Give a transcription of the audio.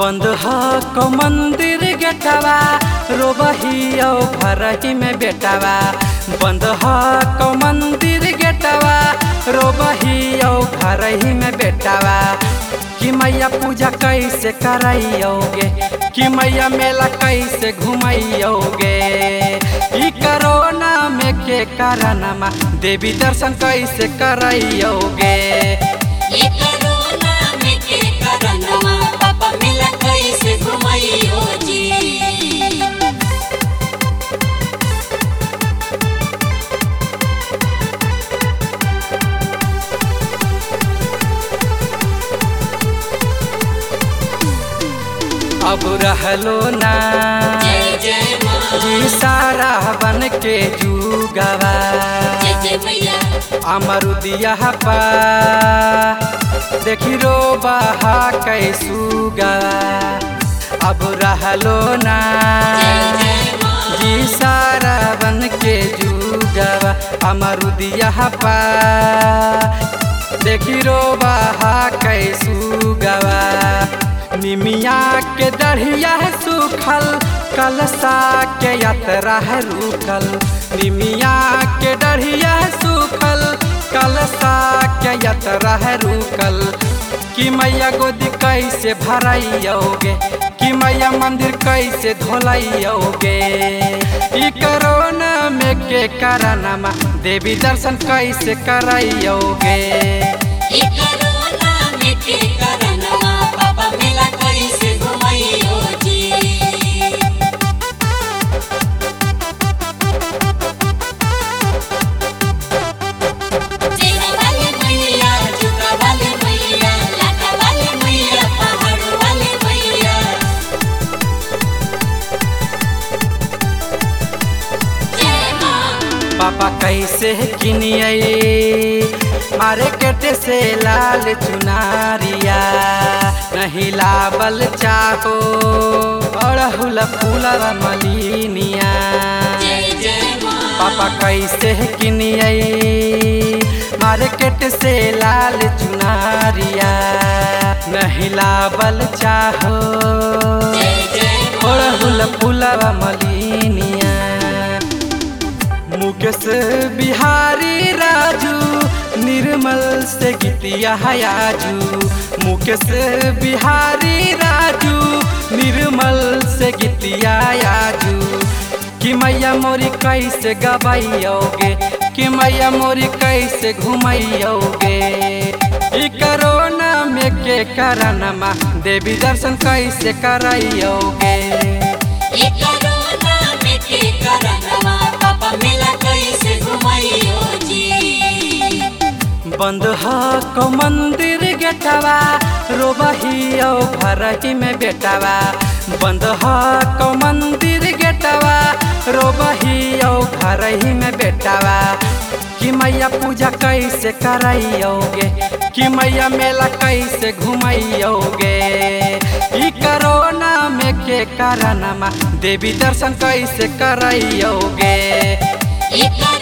बंद ह मंदिर गेटवा रोबहियो भरही में बेटवा। बंद ह मंदिर गेटवा रोबहियो भरही में बेटवा। कि मैया पूजा कैसे करैयोगे, कि मैया मेला कैसे घुमैयोगे। ई कोरोना में के कारणमा देवी दर्शन कैसे करैयोगे। ई कोरोना में के कारणमा पापा मेला कैसे घुमैयो जी। अब रहलो ना जय जय माँ जी सारा बन के जुगवा। जय जय मैया अमरुदिया पा देखी रो बहा कैसुगा। अब रहलो ना जय जय माँ जी सारा बन के जुगवा। अमरुदिया पा देखी रो बहा कैसुगवा। निमिया के डढ़िया है सूखल कलसा के यात्रा है रुकल। निमिया के डढ़िया है सूखल कलसा के यात्रा है रुकल। कि मैया गोदी कैसे भरैयोगे, कि मैया मंदिर कैसे धोलैयोगे। ई कोरोना में के कारणमा देवी दर्शन कैसे करैयोगे। ई कोरोना में के कारणमा पापा मेला कैसे घुमैयो जी। जेना वाली मैया जुका वाली मैया लाटा वाली मैया पहाड़ वाली मैया। जय माँ पापा कैसे किनिए मार्केट से लाल चुनारिया। नहीं लाबल चाहो अड़हुल फूल मलिनिया। जय जय माँ पापा कैसे किनिए मार्केट से लाल चुनारिया। नहीं लाबल चाहो जय जय माँ अड़हुल फूल मलिनिया। मुकेश बिहारी राजू निर्मल से गीतिया आजू। मुकेश बिहारी राजू निर्मल से गीतिया आजू। कि मैया मोरी कैसे गबैयोगे, कि मैया मोरी कैसे घुमैयोगे। ई कोरोना में के कारणमा देवी दर्शन कैसे करैयोगे। ई कोरोना में के कारणमा पापा मेला कैसे घुमैयो जी। बंद ह मंदिर गेटवा रोबहियो भरही में बेटवा। बंद ह मंदिर गेटवा रोबहियो भरही में बेटवा। कि मैया पूजा कैसे करैयोगे, कि मैया मेला कैसे घुमैयोगे। ई कोरोना में के कारणमा देवी दर्शन कैसे करैयोगे। ई